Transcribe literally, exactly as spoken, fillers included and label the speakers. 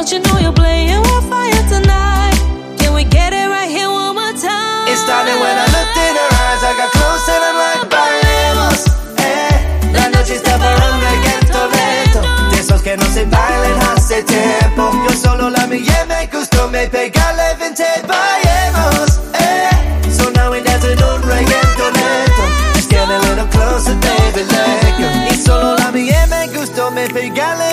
Speaker 1: Don't you know you're playing with fire tonight? Can we get it right here one more time?
Speaker 2: It started when I looked in her eyes. I got close and I'm like, bailemos, eh. La noche está para un reggaeton lento, de esos que no se bailan hace tiempo. Yo solo la miré, me gustó, me pegué, levanté, bailemos, eh. So now we dancing un reggaeton lento. Just get a little closer, baby, let go. Y solo la miré, me gustó, me pegué,